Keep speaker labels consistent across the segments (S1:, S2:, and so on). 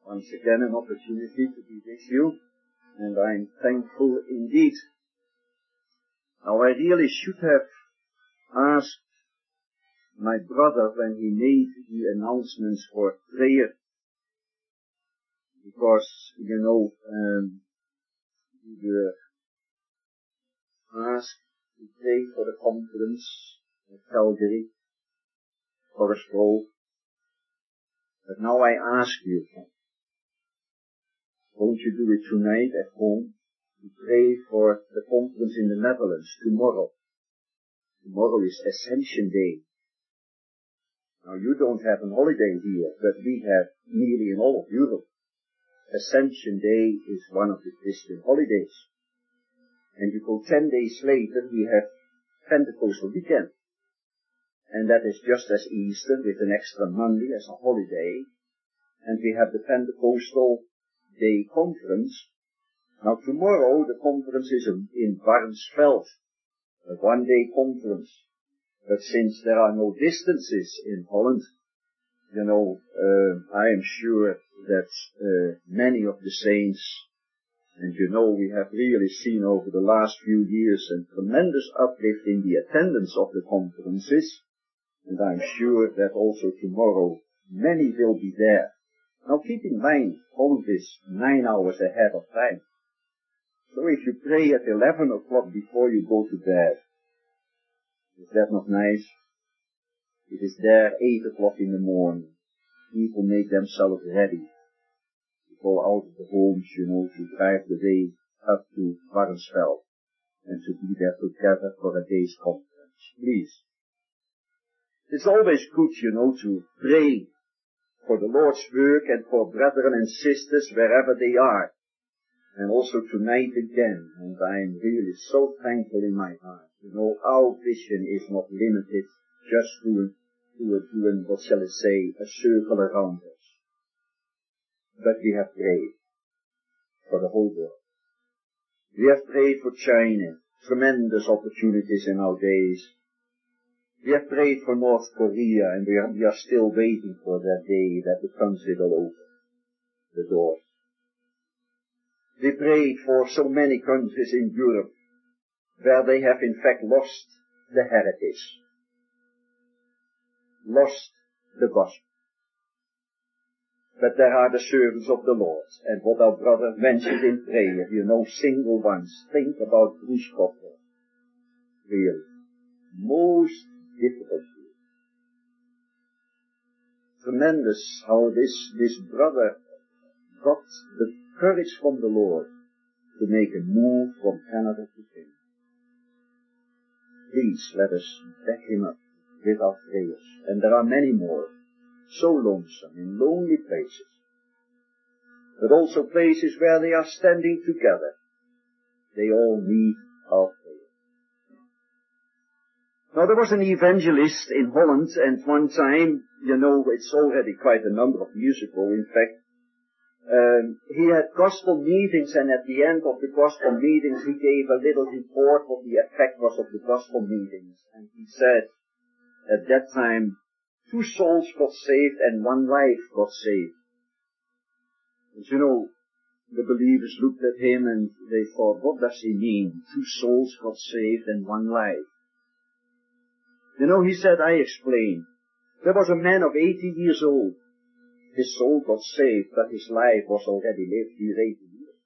S1: once again an opportunity to be with you, and I'm thankful indeed. Now I really should have asked my brother when he made the announcements for prayer, because, we were asked to pray for the conference at Calgary, Forest Grove. But now I ask you, won't you do it tonight at home, to pray for the conference in the Netherlands tomorrow? Tomorrow is Ascension Day. Now you don't have a holiday here, but we have nearly in all of Europe. Ascension Day is one of the Christian holidays. And you go 10 days later, we have Pentecostal weekend. And that is just as Easter, with an extra Monday as a holiday. And we have the Pentecostal Day Conference. Now tomorrow, the conference is in Warnsveld, a one-day conference. But since there are no distances in Holland, I am sure that many of the saints, and we have really seen over the last few years a tremendous uplift in the attendance of the conferences, and I'm sure that also tomorrow many will be there. Now keep in mind, Holland is 9 hours ahead of time. So if you pray at 11 o'clock before you go to bed, is that not nice? It is there 8 o'clock in the morning. People make themselves ready to go out of the homes, to drive the way up to Warnsveld and to be there together for a day's conference. Please. It's always good, to pray for the Lord's work and for brethren and sisters wherever they are. And also tonight again, and I'm really so thankful in my heart. Our vision is not limited just to what shall I say, a circle around us. But we have prayed for the whole world. We have prayed for China, tremendous opportunities in our days. We have prayed for North Korea, and we are still waiting for that day that the country will open the doors. We prayed for so many countries in Europe where they have in fact lost the heritage, lost the gospel. But there are the servants of the Lord, and what our brother mentioned in prayer, single ones. Think about Grushkov. Really. Most difficult. Tremendous how this brother got the courage from the Lord to make a move from Canada to Finland. Please let us back him up with our prayers. And there are many more, so lonesome, in lonely places, but also places where they are standing together. They all need our prayer. Now there was an evangelist in Holland, and one time, it's already quite a number of years ago, in fact, he had gospel meetings, and at the end of the gospel meetings he gave a little report what the effect was of the gospel meetings. And he said, at that time, 2 souls got saved and 1 life got saved. And the believers looked at him and they thought, what does he mean? 2 souls got saved and 1 life. He said, I explain. There was a man of 80 years old. His soul got saved, but his life was already lived. He was 80 years.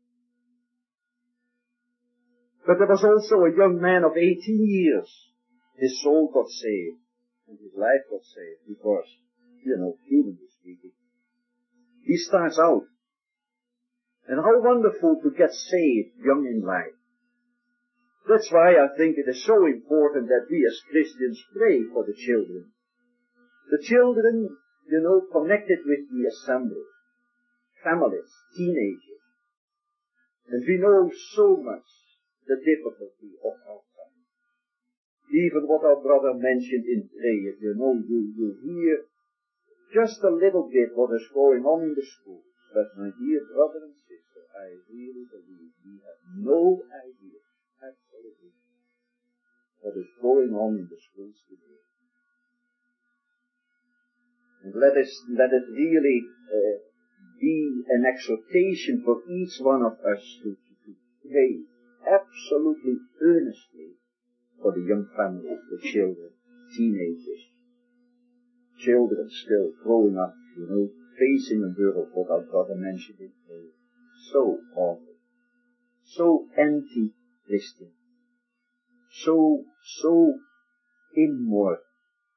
S1: But there was also a young man of 18 years. His soul got saved, and his life got saved, because, humanly speaking. He starts out. And how wonderful to get saved young in life. That's why I think it is so important that we as Christians pray for the children. The children, connected with the assembly, families, teenagers. And we know so much the difficulty of our time. Even what our brother mentioned in prayer, you hear just a little bit what is going on in the schools. But my dear brother and sister, I really believe we have no idea, absolutely, what is going on in the schools today. And let it really be an exhortation for each one of us to pray absolutely earnestly for the young families, the children, teenagers, children still growing up, facing a world, what our brother mentioned in prayer. So awful, so anti-Christian, so immoral,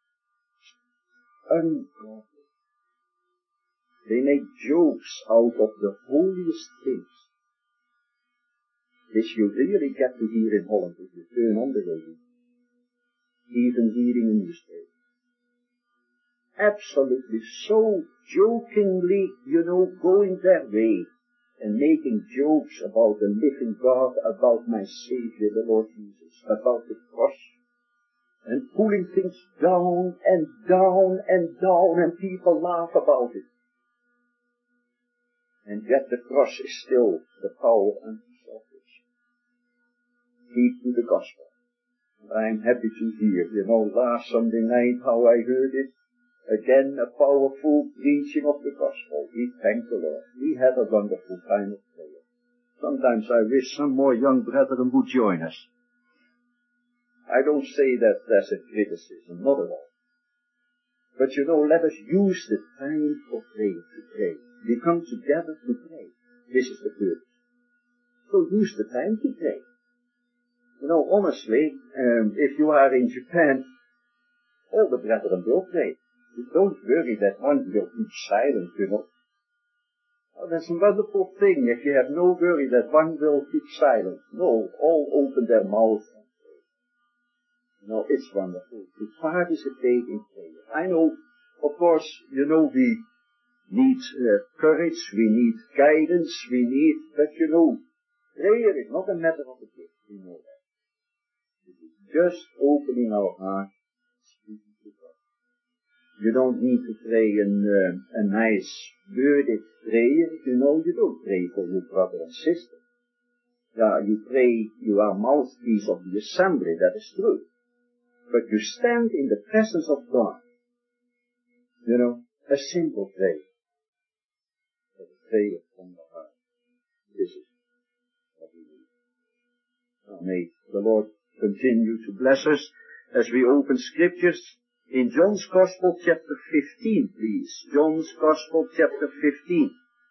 S1: ungodly. They make jokes out of the holiest things. This you really get to hear in Holland if you turn on the radio, even reading a newspaper. Absolutely so jokingly, going their way and making jokes about the living God, about my Savior, the Lord Jesus, about the cross, and pulling things down and down and down, and people laugh about it. And yet the cross is still the power unto salvation. Keep to the gospel. And I'm happy to hear, last Sunday night how I heard it. Again, a powerful preaching of the gospel. We thank the Lord. We had a wonderful time of prayer. Sometimes I wish some more young brethren would join us. I don't say that as a criticism, not at all. But let us use the time for prayer to pray. We come together to pray. This is the purpose. So use the time to pray. Honestly, if you are in Japan, all the brethren will pray. Don't worry that one will keep silent, Oh, that's a wonderful thing if you have no worry that one will keep silent. No, all open their mouths and pray. It's wonderful to participate in prayer. I know, of course, we need courage, we need guidance, but prayer is not a matter of a gift, we know that. It is just opening our heart, speaking to God. You don't need to pray a nice worded prayer, you don't pray for your brother and sister. Yeah, you pray, you are mouthpiece of the assembly, that is true. But you stand in the presence of God. A simple prayer. But a prayer from the heart. This is what we need. Now may the Lord continue to bless us as we open scriptures in John's Gospel chapter 15, please. John's Gospel chapter 15.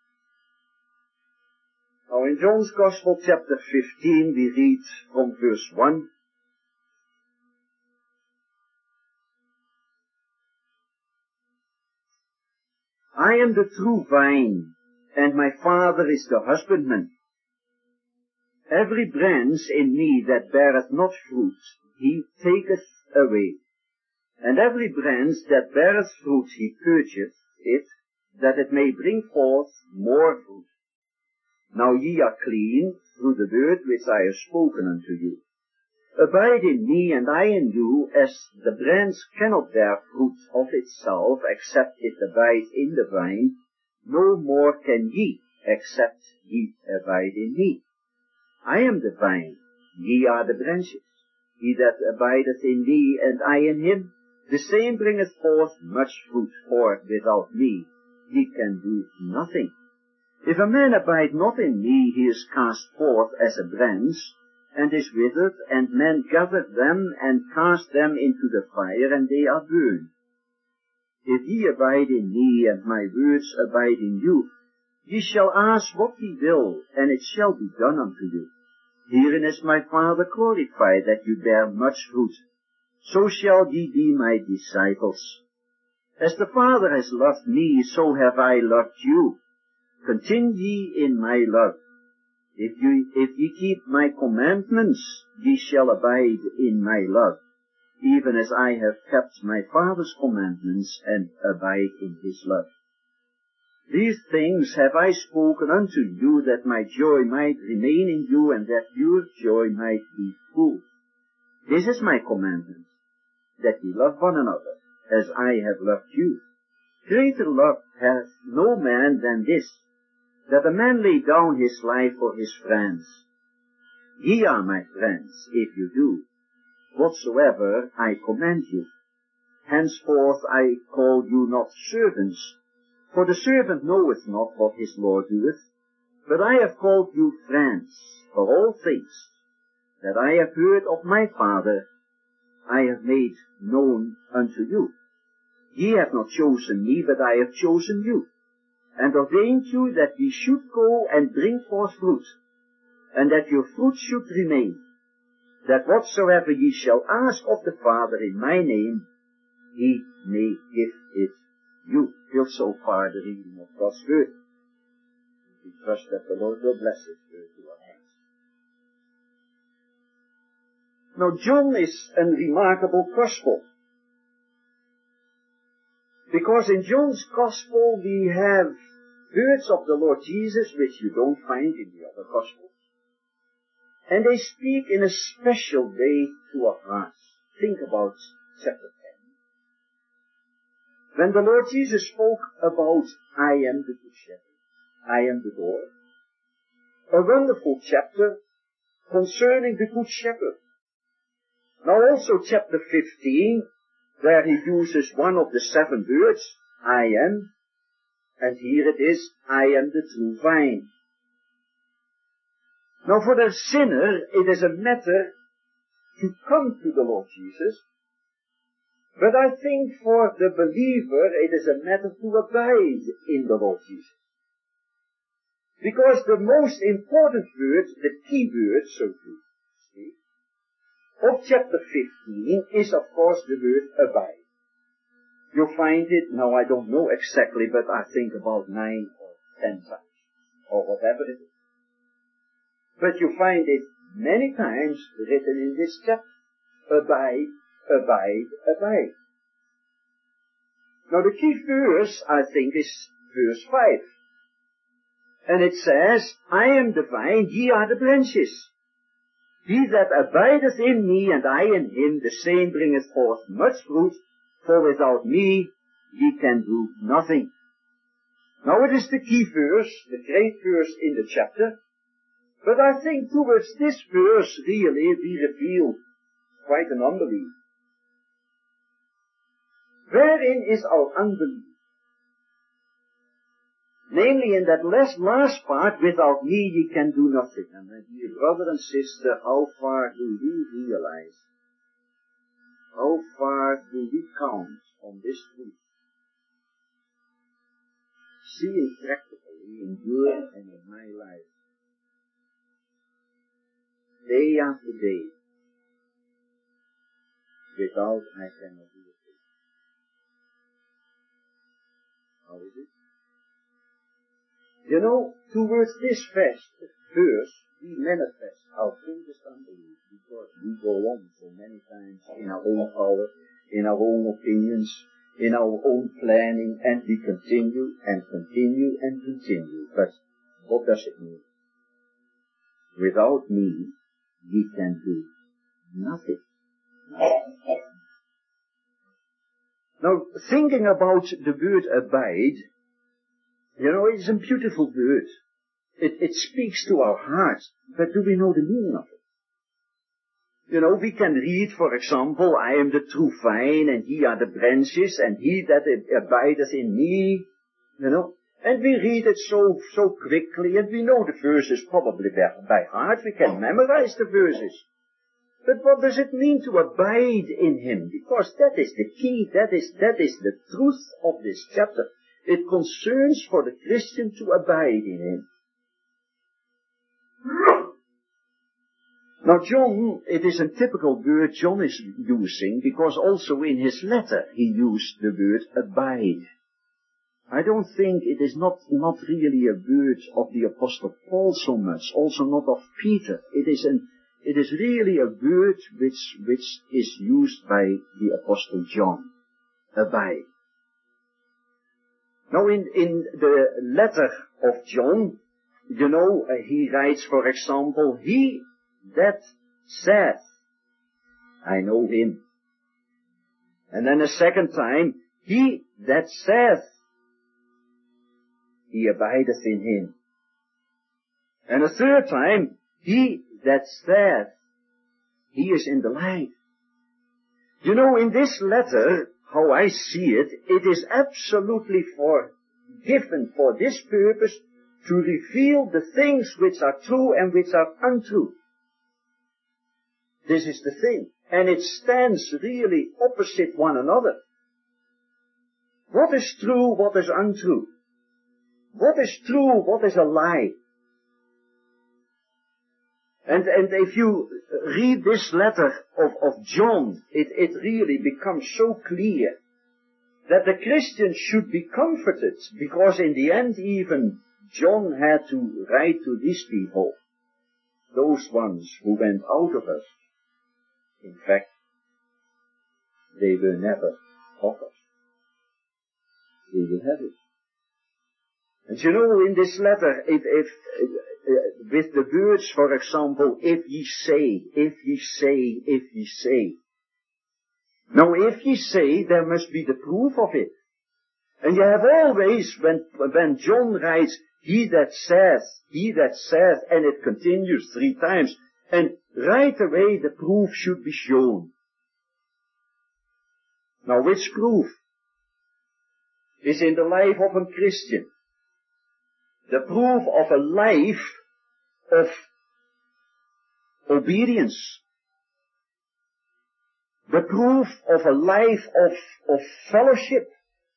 S1: Now in John's Gospel chapter 15 we read from verse 1. I am the true vine, and my Father is the husbandman. Every branch in me that beareth not fruit, he taketh away. And every branch that beareth fruit, he purgeth it, that it may bring forth more fruit. Now ye are clean through the word which I have spoken unto you. Abide in me, and I in you, as the branch cannot bear fruit of itself, except it abide in the vine, no more can ye, except ye abide in me. I am the vine, ye are the branches. He that abideth in me, and I in him, the same bringeth forth much fruit, for without me he can do nothing. If a man abide not in me, he is cast forth as a branch, and is withered, and men gather them, and cast them into the fire, and they are burned. If ye abide in me, and my words abide in you, ye shall ask what ye will, and it shall be done unto you. Herein is my Father glorified, that you bear much fruit. So shall ye be my disciples. As the Father has loved me, so have I loved you. Continue ye in my love. If ye keep my commandments, ye shall abide in my love, even as I have kept my Father's commandments, and abide in his love. These things have I spoken unto you, that my joy might remain in you, and that your joy might be full. This is my commandment, that ye love one another, as I have loved you. Greater love hath no man than this, that a man lay down his life for his friends. Ye are my friends, if you do whatsoever I command you. Henceforth I call you not servants, For the servant knoweth not what his Lord doeth, but I have called you friends, for all things that I have heard of my Father, I have made known unto you. Ye have not chosen me, but I have chosen you, and ordained you that ye should go and bring forth fruit, and that your fruit should remain, that whatsoever ye shall ask of the Father in my name, he may give it you. Till so far the reading of God's word. We trust that the Lord will bless it to our hands. Now John is a remarkable gospel, because in John's gospel we have words of the Lord Jesus which you don't find in the other gospels. And they speak in a special way to our hearts. Think about chapter 10. When the Lord Jesus spoke about, I am the good shepherd, I am the door. A wonderful chapter concerning the good shepherd. Now also chapter 15, where he uses one of the 7 words, I am, and here it is, I am the true vine. Now for the sinner, it is a matter to come to the Lord Jesus, but I think for the believer, it is a matter to abide in the Lord Jesus. Because the most important word, the key word, so to speak, of chapter 15 is of course the word abide. You'll find it, now I don't know exactly, but I think about 9 or 10 times, or whatever it is. But you find it many times written in this chapter. Abide, abide, abide. Now the key verse, I think, is verse 5. And it says, I am the vine, ye are the branches. He that abideth in me, and I in him, the same bringeth forth much fruit, for without me ye can do nothing. Now it is the key verse, the great verse in the chapter, but I think towards this verse really we reveal quite an unbelief. Wherein is our unbelief? Namely in that last part, without me ye can do nothing. And my dear brother and sister, how far do we realize? How far do we count on this truth? Seeing practically in your and in my life, day after day, without I cannot do it. How is it? You know, towards this verse, we manifest our greatest unbelief because we go on so many times in our own power, in our own opinions, in our own planning, and we continue and continue and continue. But what does it mean? Without me, we can do nothing. Now, thinking about the word abide, you know, it's a beautiful word. It speaks to our hearts, but do we know the meaning of it? You know, we can read, for example, I am the true vine, and ye are the branches, and he that abideth in me, you know, and we read it so quickly, and we know the verses probably by heart, we can memorize the verses. But what does it mean to abide in him? Because that is the key, that is the truth of this chapter. It concerns for the Christian to abide in him. Now John, it is a typical word John is using, because also in his letter he used the word abide. I don't think it is not really a word of the Apostle Paul so much, also not of Peter. It is really a word which is used by the Apostle John. Abide. Now in the letter of John, you know, he writes, for example, he that saith, I know him. And then a second time, he that saith, he abideth in him. And a third time, he that saith, he is in the light. You know, in this letter, how I see it, it is absolutely for given for this purpose, to reveal the things which are true and which are untrue. This is the thing. And it stands really opposite one another. What is true, what is untrue? What is true, what is a lie? And if you read this letter of John, it really becomes so clear that the Christians should be comforted, because in the end even John had to write to these people, those ones who went out of us. In fact, they were never of us. They will have it. And you know, in this letter, with the words, for example, if ye say, if ye say, if ye say. Now, if ye say, there must be the proof of it. And you have always, when John writes, he that saith, and it continues 3 times, and right away the proof should be shown. Now, which proof is in the life of a Christian? The proof of a life of obedience. The proof of a life of fellowship.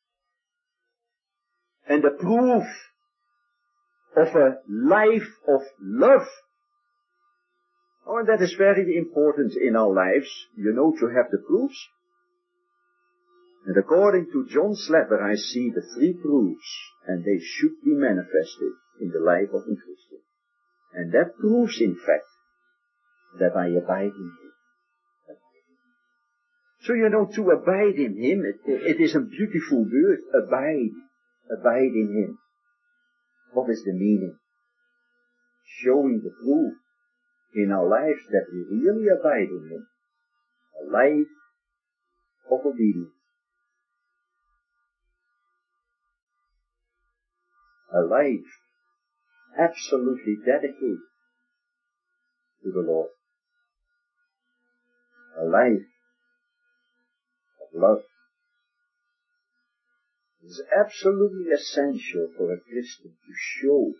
S1: And the proof of a life of love. Oh, and that is very important in our lives, you know, to have the proofs. And according to John's letter, I see the 3 proofs, and they should be manifested in the life of a Christian. And that proves, in fact, that I abide in Him. So, you know, to abide in Him, it is a beautiful word, abide. Abide in Him. What is the meaning? Showing the proof in our lives that we really abide in Him. A life of obedience. A life absolutely dedicated to the Lord. A life of love. It is absolutely essential for a Christian to show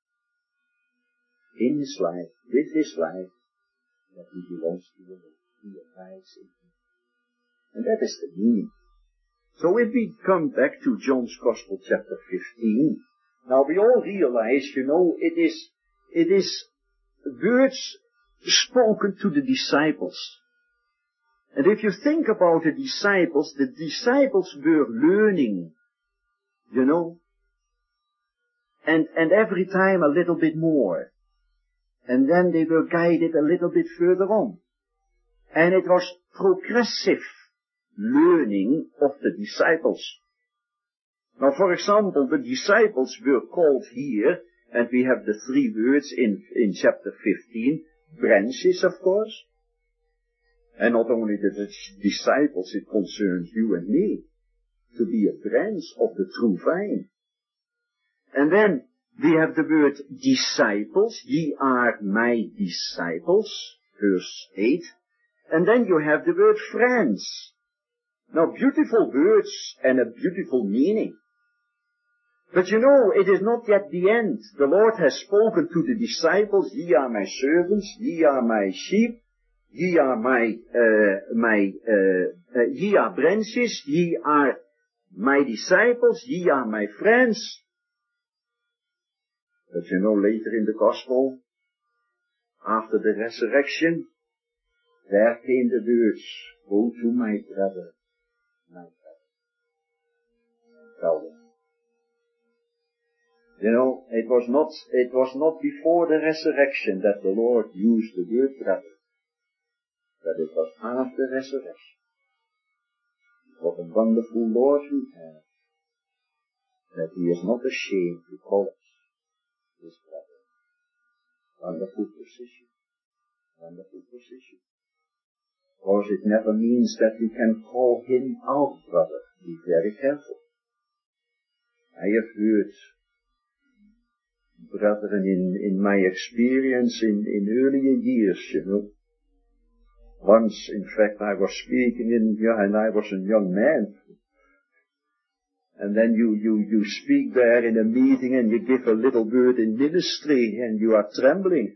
S1: in his life, with his life, that he belongs to the Lord. He abides in Him. And that is the meaning. So if we come back to John's Gospel chapter 15, now we all realize, you know, it is words spoken to the disciples. And if you think about the disciples were learning, you know, and every time a little bit more. And then they were guided a little bit further on. And it was progressive learning of the disciples. Now, for example, the disciples were called here, and we have the 3 words in chapter 15, branches, of course. And not only the disciples, it concerns you and me, to be a branch of the true vine. And then we have the word disciples, ye are my disciples, verse 8. And then you have the word friends. Now, beautiful words and a beautiful meaning. But you know, it is not yet the end. The Lord has spoken to the disciples, ye are my servants, ye are my sheep, ye are ye are branches, ye are my disciples, ye are my friends. But you know, later in the Gospel, after the resurrection, there came the words, go to my brother, tell them. You know, it was not before the resurrection that the Lord used the word brother, but it was after resurrection. What a wonderful Lord we have, that He is not ashamed to call us His brother. Wonderful position. Wonderful position. Of course, it never means that we can call Him our brother. Be very careful. I have heard, brethren, in my experience in earlier years, you know. Once, in fact, I was speaking and I was a young man. And then you speak there in a meeting and you give a little word in ministry and you are trembling.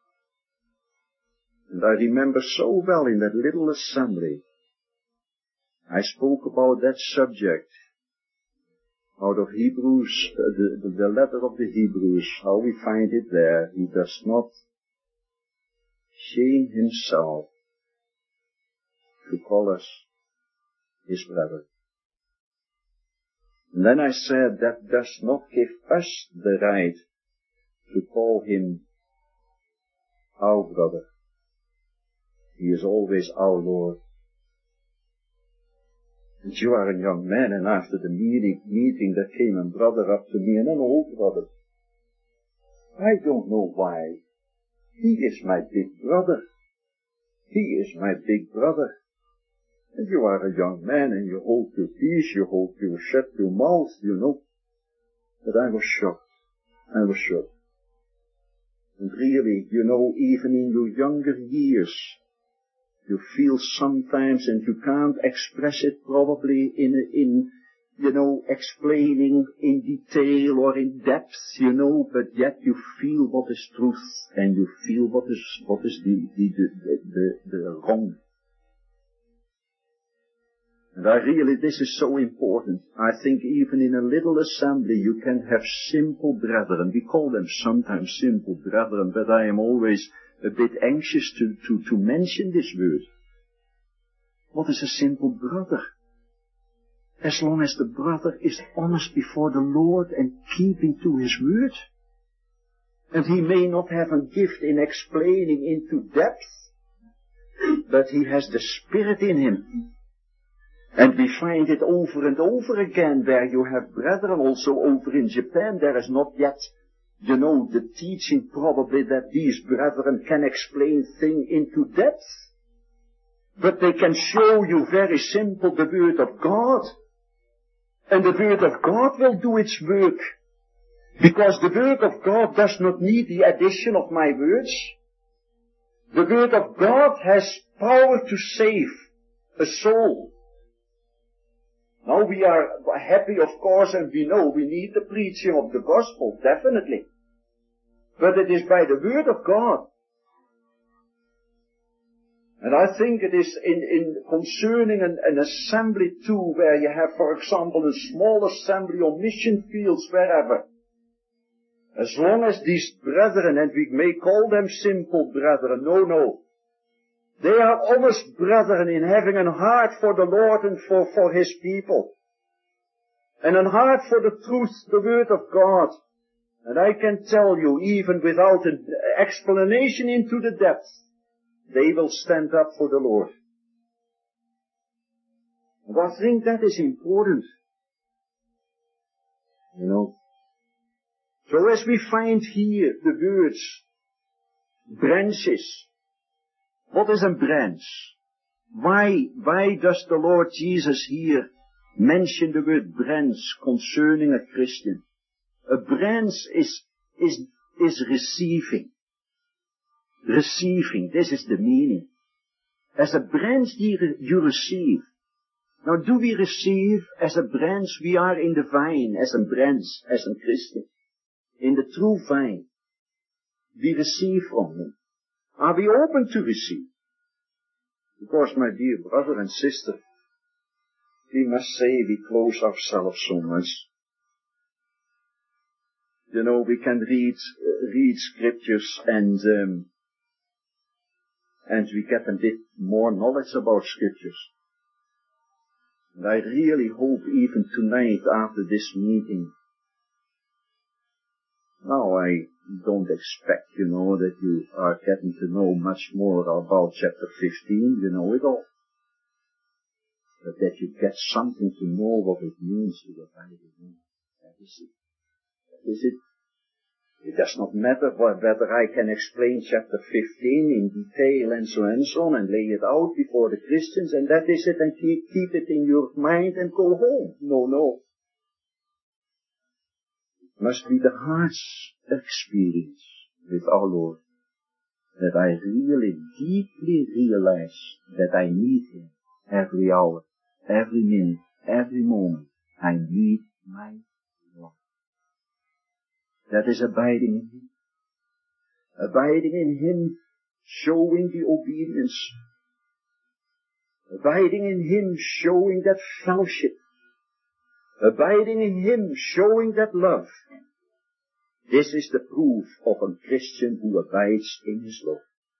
S1: And I remember so well in that little assembly, I spoke about that subject out of Hebrews, the letter of the Hebrews, how we find it there. He does not shame himself to call us his brother. And then I said that does not give us the right to call him our brother. He is always our Lord. And you are a young man, and after the meeting there came a brother up to me, and an old brother. I don't know why. He is my big brother. He is my big brother. And you are a young man, and you hold your peace, you shut your mouth, you know. But I was shocked. And really, you know, even in your younger years, you feel sometimes, and you can't express it probably in you know, explaining in detail or in depth, you know, but yet you feel what is truth, and you feel what is the wrong. And this is so important. I think even in a little assembly you can have simple brethren. We call them sometimes simple brethren, but I am always a bit anxious to mention this word. What is a simple brother? As long as the brother is honest before the Lord and keeping to his word. And he may not have a gift in explaining into depth, but he has the Spirit in him. And we find it over and over again where you have brethren also over in Japan. There is not yet, you know, the teaching probably that these brethren can explain things into depth. But they can show you very simple the word of God. And the word of God will do its work. Because the word of God does not need the addition of my words. The word of God has power to save a soul. Now we are happy, of course, and we know we need the preaching of the gospel, definitely. But it is by the word of God. And I think it is in concerning an assembly too, where you have, for example, a small assembly on mission fields, wherever. As long as these brethren, and we may call them simple brethren, no. They are honest brethren in having a heart for the Lord and for His people. And a heart for the truth, the Word of God. And I can tell you, even without an explanation into the depth, they will stand up for the Lord. And I think that is important. You know. So as we find here the words, branches. What is a branch? Why does the Lord Jesus here mention the word branch concerning a Christian? A branch is receiving. Receiving, this is the meaning. As a branch you receive. Now do we receive as a branch? We are in the vine as a branch, as a Christian. In the true vine. We receive from Him. Are we open to receive? Because, my dear brother and sister, we must say we close ourselves so much. You know, we can read scriptures and we get a bit more knowledge about scriptures. And I really hope even tonight after this meeting, now I don't expect, you know, that you are getting to know much more about chapter 15, you know it all. But that you get something to know what it means to the Bible. That is it. That is it. It does not matter whether I can explain chapter 15 in detail and so on and lay it out before the Christians and that is it and keep it in your mind and go home. No. It must be the heart's experience with our Lord that I really deeply realize that I need Him every hour, every minute, every moment. I need my Lord. That is abiding in Him. Abiding in Him, showing the obedience. Abiding in Him, showing that fellowship. Abiding in Him, showing that love. This is the proof of a Christian who abides in His Lord.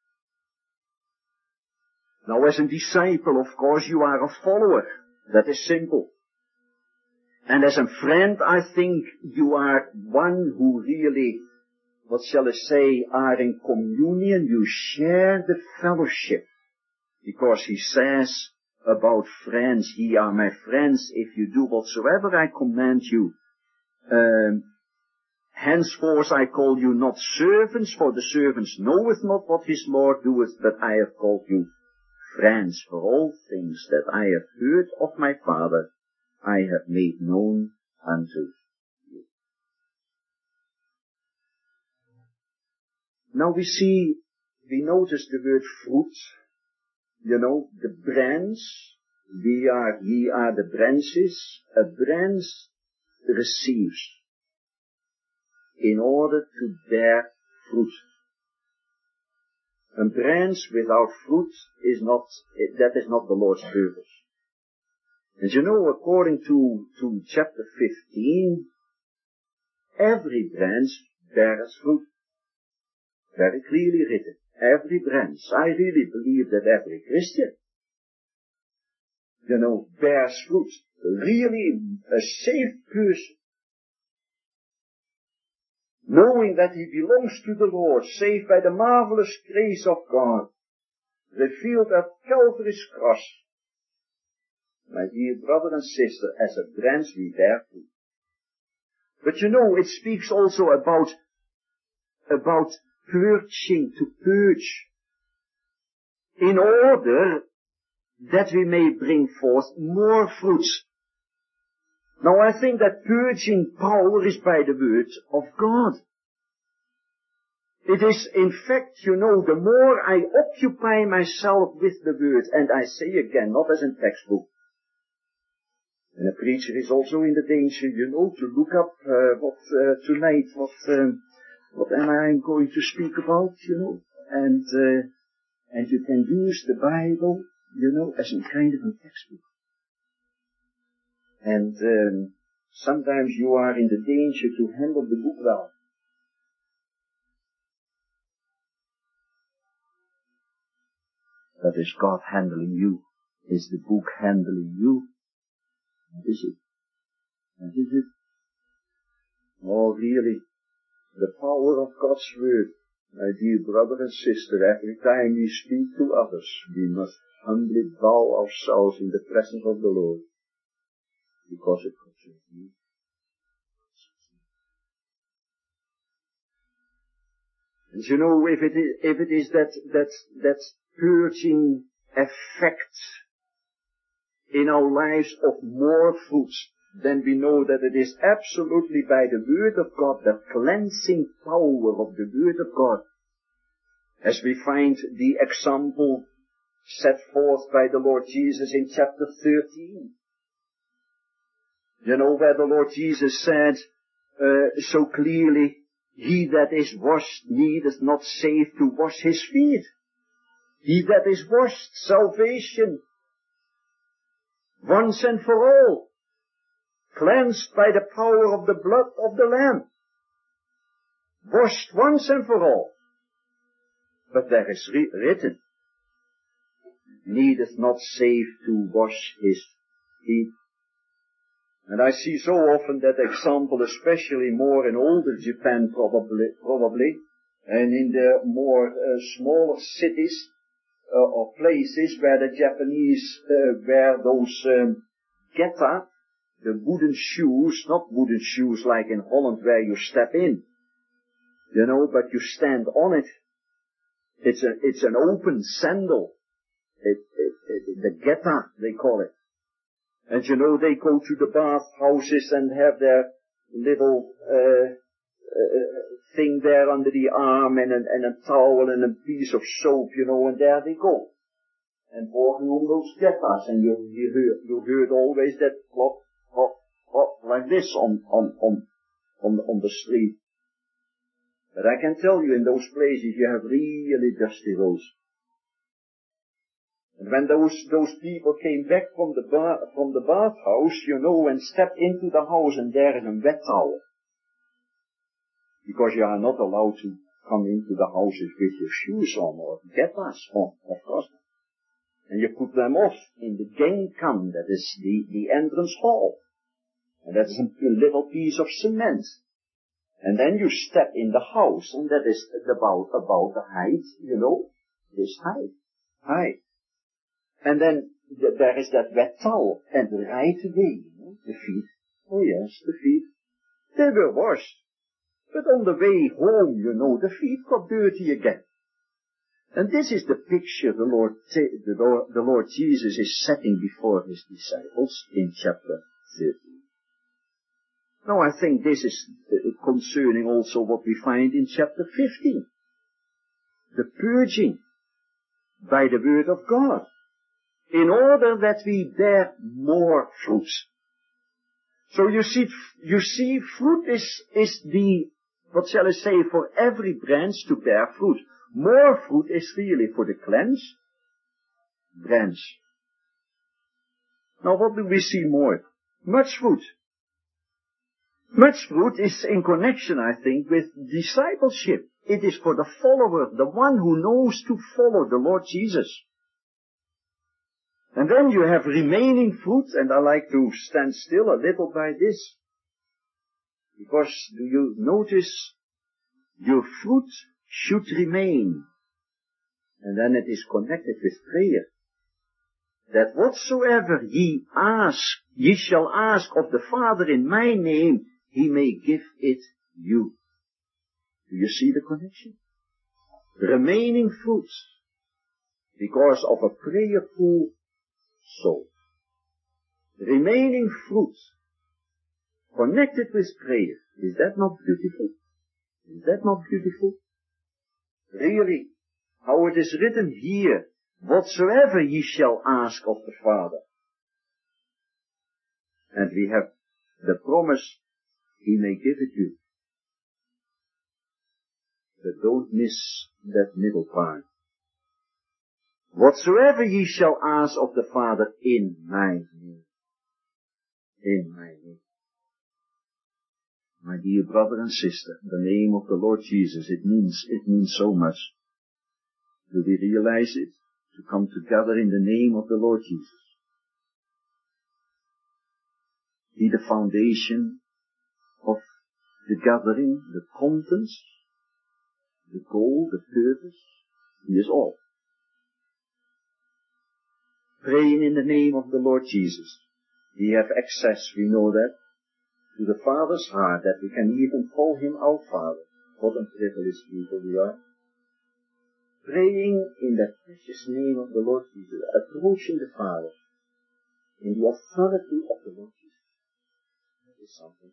S1: Now as a disciple, of course, you are a follower. That is simple. And as a friend, I think you are one who really, what shall I say, are in communion. You share the fellowship. Because He says about friends, ye are my friends if you do whatsoever I command you. Henceforth I call you not servants, for the servant knoweth not what his Lord doeth, but I have called you friends, for all things that I have heard of my Father, I have made known unto you. Now we notice the word fruit. You know, the branch, ye are the branches. A branch receives in order to bear fruit. A branch without fruit is not the Lord's purpose. And you know, according to chapter 15, every branch bears fruit. Very clearly written. Every branch. I really believe that every Christian, you know, bears fruit. Really a saved person, knowing that he belongs to the Lord, saved by the marvelous grace of God, revealed at Calvary's cross. My dear brother and sister, as a branch we bear fruit. But you know, it speaks also about purging, to purge, in order that we may bring forth more fruits. Now I think that purging power is by the word of God. It is, in fact, you know, the more I occupy myself with the word, and I say again, not as a textbook. And a preacher is also in the danger, you know, to look up tonight, what am I going to speak about, you know, and you can use the Bible, you know, as a kind of a textbook. And sometimes you are in the danger to handle the book well. That is God handling you. Is the book handling you? That is it. That is it. Oh, really, the power of God's word. My dear brother and sister, every time we speak to others, we must humbly bow ourselves in the presence of the Lord. Because it concerns you. And you know, if it is that purging effect in our lives of more fruits, then we know that it is absolutely by the word of God, the cleansing power of the word of God. As we find the example set forth by the Lord Jesus in chapter 13. You know, where the Lord Jesus said so clearly, he that is washed needeth not save to wash his feet. He that is washed, salvation, once and for all, cleansed by the power of the blood of the Lamb, washed once and for all. But there is written, needeth not save to wash his feet. And I see so often that example, especially more in older Japan probably, and in the more smaller cities or places where the Japanese wear those geta, the wooden shoes, not wooden shoes like in Holland where you step in, you know, but you stand on it. It's an open sandal. The geta, they call it. And you know, they go to the bathhouses and have their little thing there under the arm and a towel and a piece of soap, you know, and there they go. And walking on those getas, and you heard always that plop, plop, plop, like this on the street. But I can tell you in those places you have really dusty roads. And when those people came back from the bathhouse, and stepped into the house and there is a wet towel. Because you are not allowed to come into the houses with your shoes on or getas on, of course. And you put them off in the gangkam, that is the entrance hall. And that is a little piece of cement. And then you step in the house, and that is about the height, this height. And then there is that wet towel, and right away, the feet, oh yes, the feet, they were washed. But on the way home, the feet got dirty again. And this is the picture the Lord Jesus is setting before his disciples in chapter 13. Now I think this is concerning also what we find in chapter 15. The purging by the word of God, in order that we bear more fruit. So you see, fruit is the, what shall I say, for every branch to bear fruit. More fruit is really for the cleansed branch. Now what do we see more? Much fruit. Much fruit is in connection, I think, with discipleship. It is for the follower, the one who knows to follow the Lord Jesus. And then you have remaining fruit, and I like to stand still a little by this. Because do you notice, your fruit should remain. And then it is connected with prayer. That whatsoever ye shall ask of the Father in my name, he may give it you. Do you see the connection? Remaining fruit, because of a prayerful soul. Remaining fruit, connected with prayer. Is that not beautiful? Is that not beautiful? Really, how it is written here, whatsoever ye shall ask of the Father. And we have the promise, he may give it you. But don't miss that middle part. Whatsoever ye shall ask of the Father in my name. In my name. My dear brother and sister, the name of the Lord Jesus, it means so much. Do we realize it? To come together in the name of the Lord Jesus. Be the foundation of the gathering, the contents, the goal, the purpose. He is all. Praying in the name of the Lord Jesus. We have access, we know that, to the Father's heart, that we can even call him our Father. What a privileged people we are. Praying in the precious name of the Lord Jesus, approaching the Father in the authority of the Lord Jesus. That is something.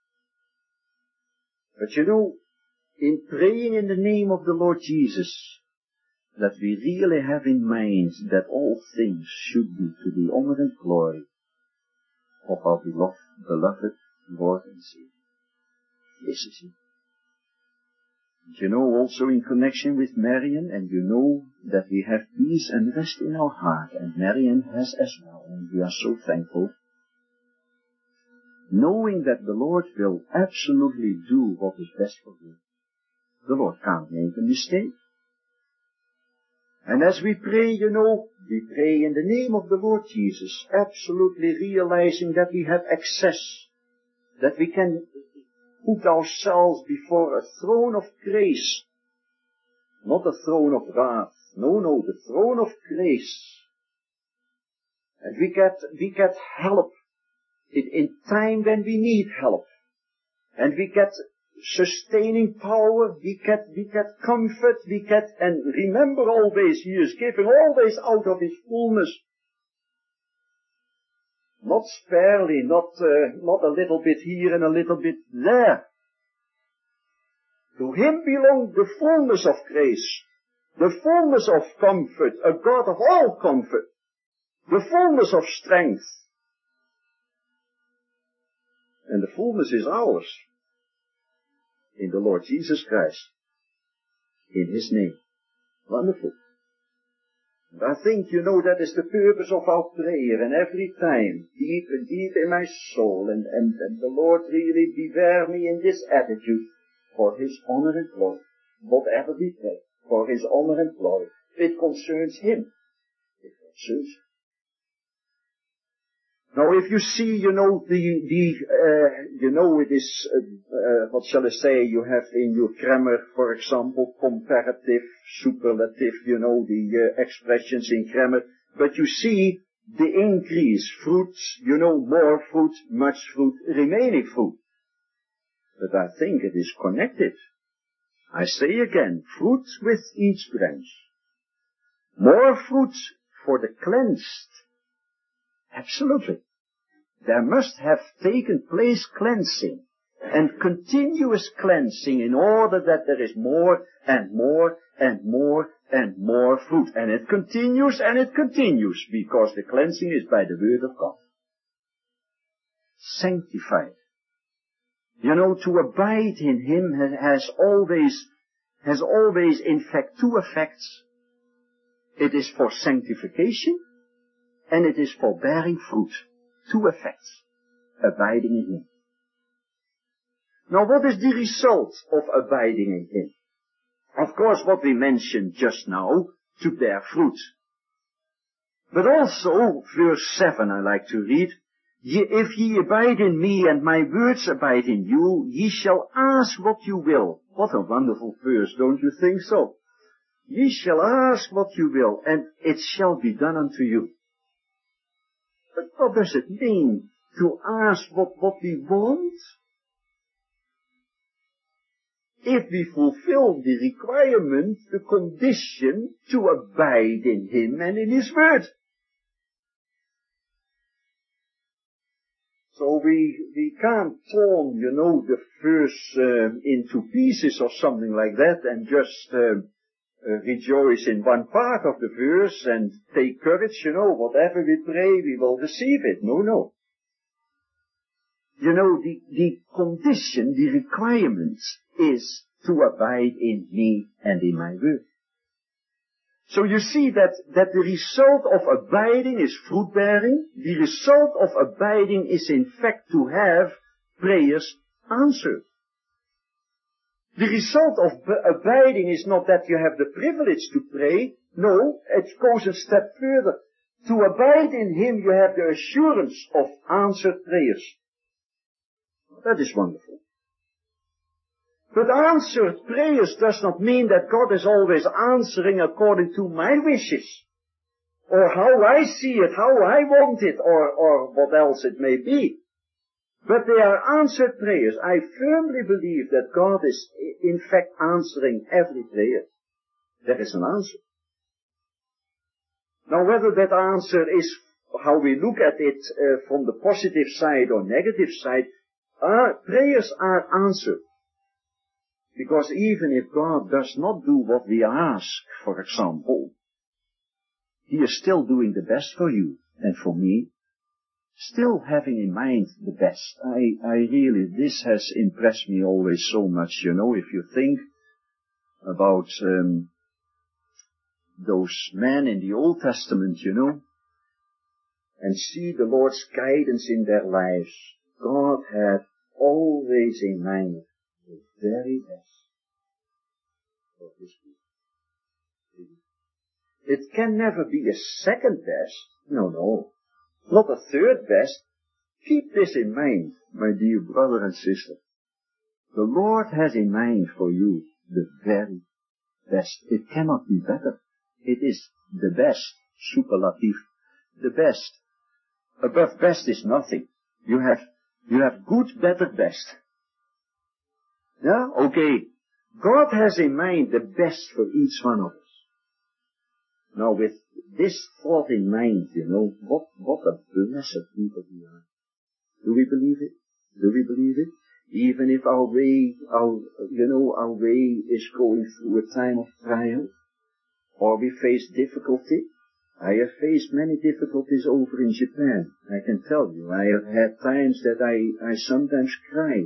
S1: But in praying in the name of the Lord Jesus, that we really have in mind that all things should be to the honor and glory of our beloved Lord and Savior. This is it. Also in connection with Marian, and that we have peace and rest in our heart, and Marian has as well, and we are so thankful. Knowing that the Lord will absolutely do what is best for you. The Lord can't make a mistake. And as we pray, we pray in the name of the Lord Jesus, absolutely realizing that we have access, that we can put ourselves before a throne of grace, not a throne of wrath, no, the throne of grace. And we get help in time when we need help. And we get sustaining power, we get comfort, and remember always, he is giving always out of his fullness. Not sparely, not a little bit here and a little bit there. To him belongs the fullness of grace, the fullness of comfort, a God of all comfort, the fullness of strength. fullness is ours in the Lord Jesus Christ, in His name. Wonderful. And I think, that is the purpose of our prayer, and every time, deep in my soul, and the Lord really beware me in this attitude, for His honor and glory. Whatever we pray, for His honor and glory. It concerns Him. It concerns Him. Now, if you see, it is, what shall I say, you have in your grammar, for example, comparative, superlative, the expressions in grammar, but you see the increase, fruit, more fruit, much fruit, remaining fruit. But I think it is connected. I say again, fruit with each branch. More fruit for the cleansed. Absolutely. There must have taken place cleansing and continuous cleansing in order that there is more and more and more and more fruit. And it continues because the cleansing is by the word of God. Sanctified. To abide in Him has always in fact two effects. It is for sanctification and it is for bearing fruit. Two effects. Abiding in Him. Now what is the result of abiding in Him? Of course what we mentioned just now, to bear fruit. But also, verse 7 I like to read, if ye abide in me and my words abide in you, ye shall ask what you will. What a wonderful verse, don't you think so? Ye shall ask what you will, and it shall be done unto you. But what does it mean to ask what we want? If we fulfill the requirement, the condition to abide in Him and in His Word. So we can't turn, the verse into pieces or something like that and just rejoice in one part of the verse and take courage, whatever we pray, we will receive it. No. The condition, the requirement is to abide in me and in my word. So you see that the result of abiding is fruit bearing. The result of abiding is in fact to have prayers answered. The result of abiding is not that you have the privilege to pray. No, it goes a step further. To abide in Him you have the assurance of answered prayers. That is wonderful. But answered prayers does not mean that God is always answering according to my wishes, or how I see it, how I want it, or what else it may be. But they are answered prayers. I firmly believe that God is in fact answering every prayer. There is an answer. Now whether that answer is how we look at it from the positive side or negative side, our prayers are answered. Because even if God does not do what we ask, for example, He is still doing the best for you and for me, still having in mind the best. I really, this has impressed me always so much, if you think about those men in the Old Testament, and see the Lord's guidance in their lives. God had always in mind the very best for His people. It can never be a second best. No. Not a third best. Keep this in mind, my dear brother and sister. The Lord has in mind for you the very best. It cannot be better. It is the best, superlative, the best. Above best is nothing. You have good, better, best. Yeah? Okay. God has in mind the best for each one of us. Now with this thought in mind, what a blessed people we are. Do we believe it? Do we believe it? Even if our way is going through a time of trial, or we face difficulty, I have faced many difficulties over in Japan, I can tell you. I have had times that I sometimes cry.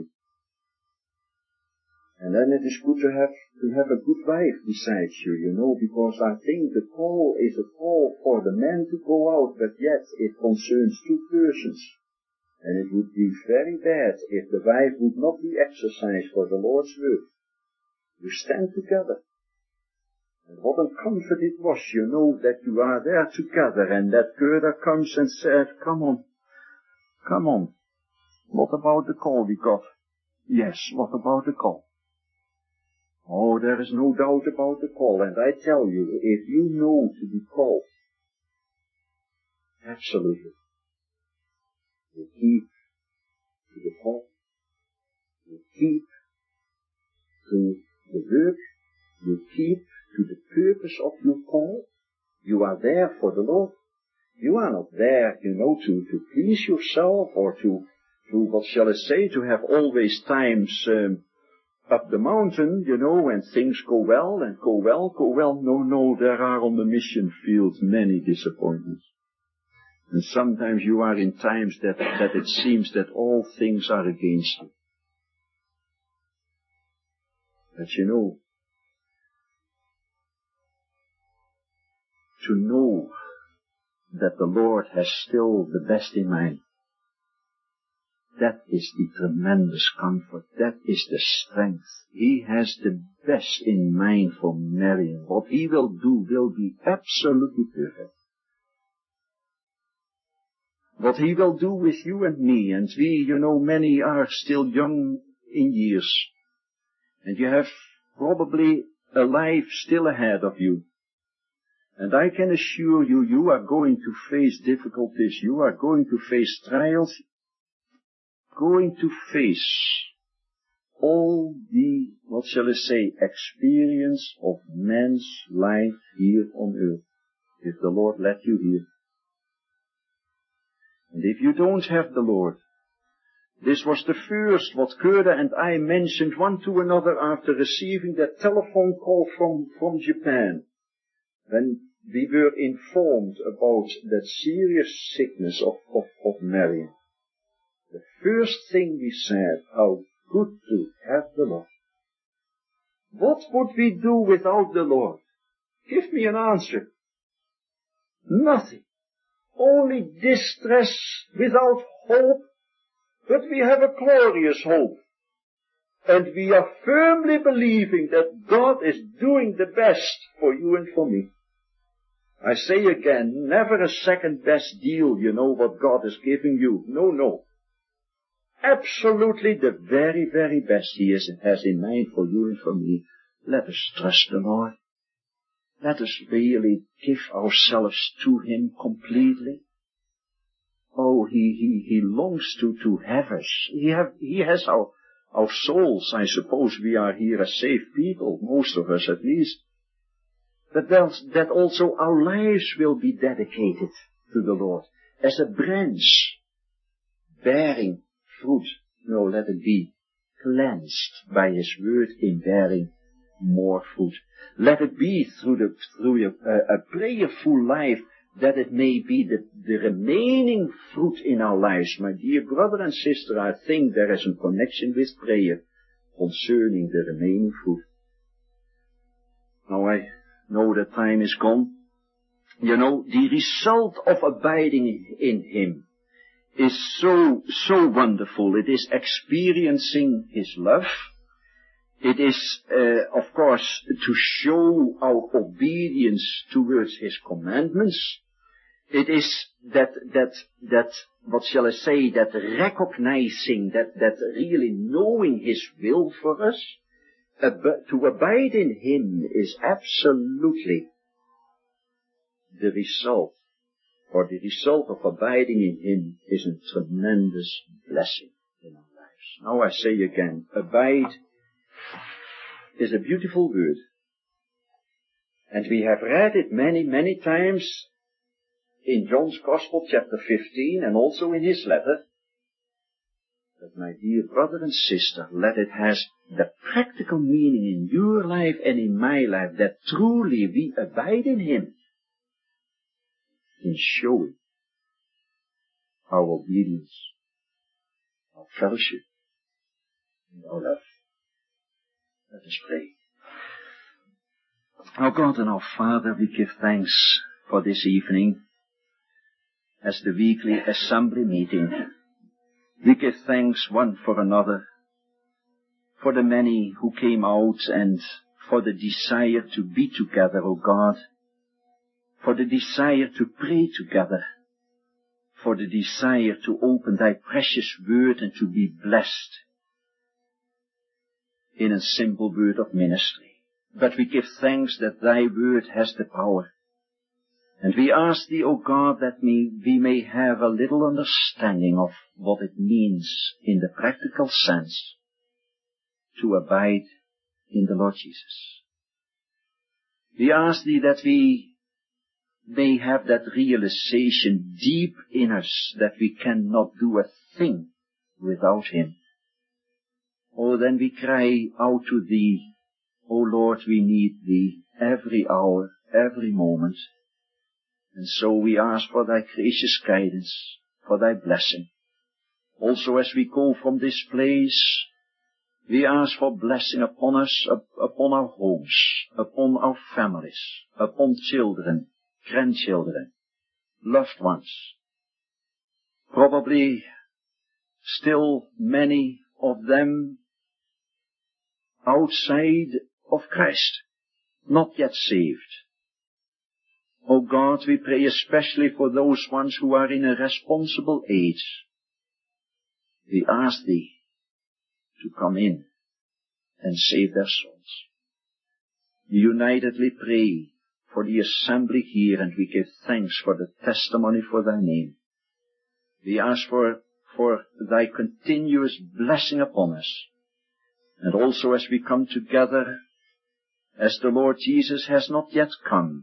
S1: And then it is good to have a good wife besides you, because I think the call is a call for the man to go out, but yet it concerns two persons. And it would be very bad if the wife would not be exercised for the Lord's work. You stand together. And what a comfort it was, that you are there together, and that Gerda comes and said, come on. What about the call we got? Yes, what about the call? Oh, there is no doubt about the call, and I tell you, if you know to be called, absolutely, you keep to the call, you keep to the work, you keep to the purpose of your call. You are there for the Lord. You are not there, to please yourself or to what shall I say, to have always times up the mountain, when things go well. No, there are on the mission field many disappointments. And sometimes you are in times that it seems that all things are against you. But to know that the Lord has still the best in mind, that is the tremendous comfort. That is the strength. He has the best in mind for Marion. What he will do will be absolutely perfect. What he will do with you and me, and we, many are still young in years, and you have probably a life still ahead of you. And I can assure you, you are going to face difficulties, you are going to face trials, going to face all the, what shall I say, experience of man's life here on earth, if the Lord let you here. And if you don't have the Lord, this was the first what Gerda and I mentioned one to another after receiving that telephone call from Japan, when we were informed about that serious sickness of Marion. The first thing we said, how good to have the Lord. What would we do without the Lord? Give me an answer. Nothing. Only distress without hope, but we have a glorious hope. And we are firmly believing that God is doing the best for you and for me. I say again, never a second best deal, what God is giving you. No. Absolutely the very, very best He has in mind for you and for me. Let us trust the Lord. Let us really give ourselves to Him completely. Oh, He longs to have us. He has our souls. I suppose we are here as saved people, most of us at least. But that also our lives will be dedicated to the Lord as a branch bearing fruit. No, let it be cleansed by His word in bearing more fruit. Let it be through a prayerful life that it may be the remaining fruit in our lives. My dear brother and sister, I think there is a connection with prayer concerning the remaining fruit. Now I know that time is gone. The result of abiding in Him is so wonderful. It is experiencing His love. It is, of course, to show our obedience towards His commandments. It is that, what shall I say, that recognizing, that really knowing His will for us. To abide in Him is absolutely the result, or the result of abiding in Him is a tremendous blessing in our lives. Now I say again, abide is a beautiful word. And we have read it many, many times in John's Gospel, chapter 15, and also in his letter. But my dear brother and sister, let it have the practical meaning in your life and in my life that truly we abide in Him. in showing our obedience, our fellowship, and our love. Let us pray. Our God and our Father, we give thanks for this evening as the weekly assembly meeting. We give thanks one for another for the many who came out and for the desire to be together, O God, for the desire to pray together, for the desire to open thy precious word and to be blessed in a simple word of ministry. But we give thanks that thy word has the power. And we ask thee, O God, that we may have a little understanding of what it means in the practical sense to abide in the Lord Jesus. We ask thee that we may have that realization deep in us that we cannot do a thing without him. Oh, then we cry out to thee, O Lord, we need thee every hour, every moment. And so we ask for thy gracious guidance, for thy blessing. Also as we go from this place, we ask for blessing upon us, upon our homes, upon our families, upon children, grandchildren, loved ones. Probably still many of them outside of Christ, not yet saved. O God, we pray especially for those ones who are in a responsible age. We ask thee to come in and save their souls. We unitedly pray for the assembly here, and we give thanks for the testimony for thy name. We ask for thy continuous blessing upon us. And also as we come together, as the Lord Jesus has not yet come,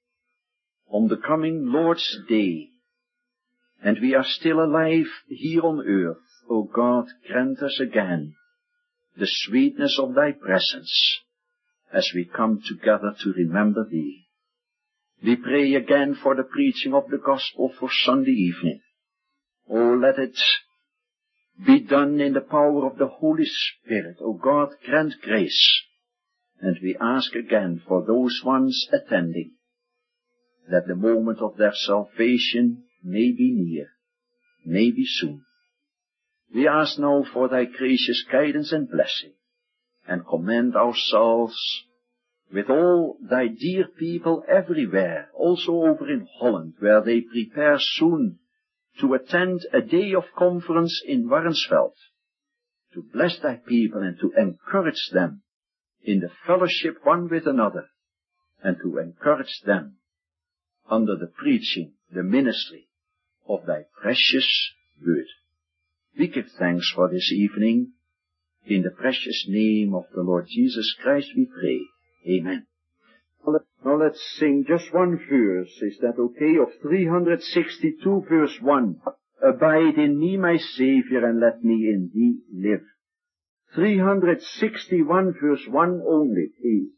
S1: on the coming Lord's Day, and we are still alive here on earth, O God, grant us again the sweetness of thy presence as we come together to remember thee. We pray again for the preaching of the gospel for Sunday evening. Oh, let it be done in the power of the Holy Spirit. O God, grant grace. And we ask again for those ones attending, that the moment of their salvation may be near, may be soon. We ask now for thy gracious guidance and blessing, and commend ourselves with all thy dear people everywhere, also over in Holland, where they prepare soon to attend a day of conference in Warnsveld, to bless thy people and to encourage them in the fellowship one with another, and to encourage them under the preaching, the ministry of thy precious word. We give thanks for this evening. In the precious name of the Lord Jesus Christ we pray. Amen. Now let's sing just one verse. Is that okay? Of 362 verse 1. Abide in me, my Savior, and let me in thee live. 361 verse 1 only, please.